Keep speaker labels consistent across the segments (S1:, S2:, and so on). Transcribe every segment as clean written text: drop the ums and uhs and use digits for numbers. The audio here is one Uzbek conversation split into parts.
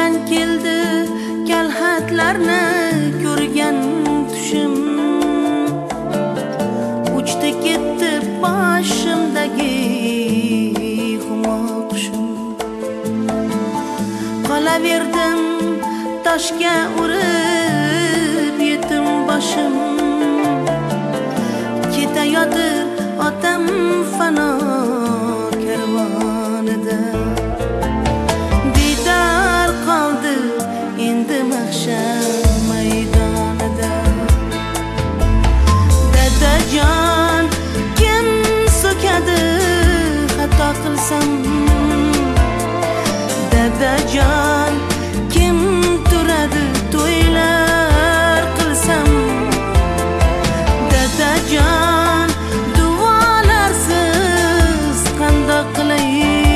S1: Qaydan keldi kalxatlarni ko'rgan tushim, uchdi ketdi boshimdagi humo qushim. Qolaverdim toshga urib yetim boshim, ketayotir otam fano karvonida. Didor qoldi endi mahshar maydonida. Dadajon kim so'kadi xato qilsam, dadajon kim turadi to'ylar qilsam, dadajon duolarsiz qandoq qilay,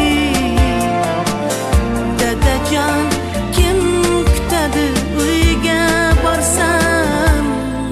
S1: dadajon kim kutadi uyga borsam.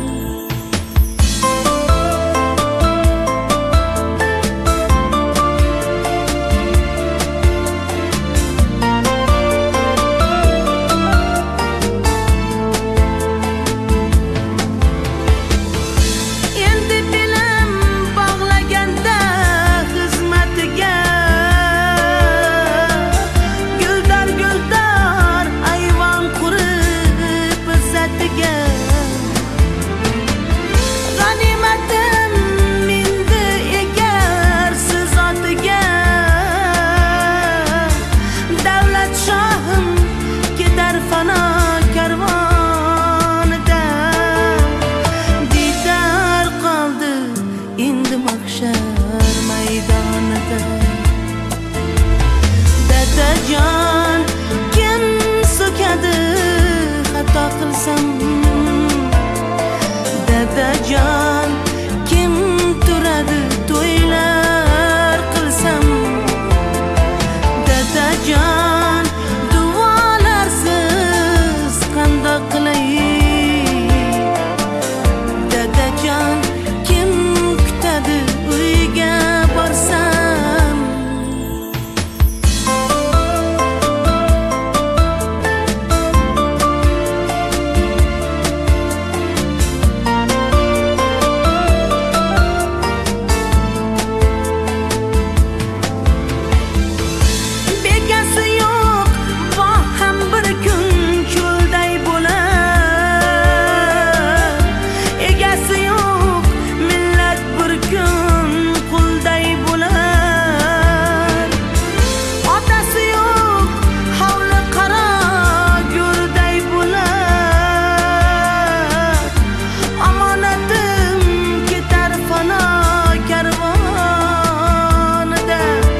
S1: Dadajon kim so'kadi xato qilsam, dadajon kim turadi to'ylar qilsam, dadajon duolarsiz qandoq qilay, dadajon kim kutadi uyga borsam.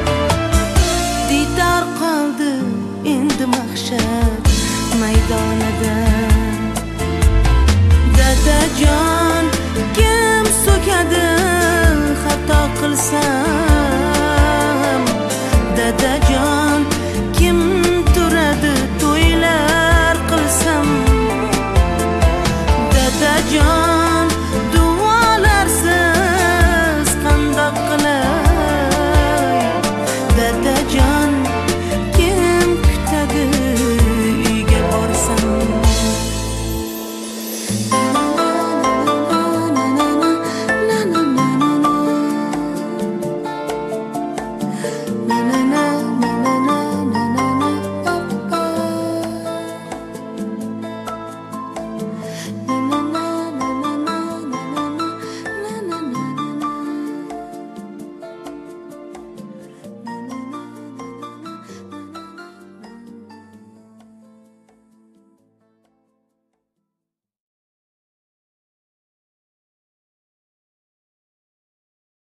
S1: Mahshar maydonida.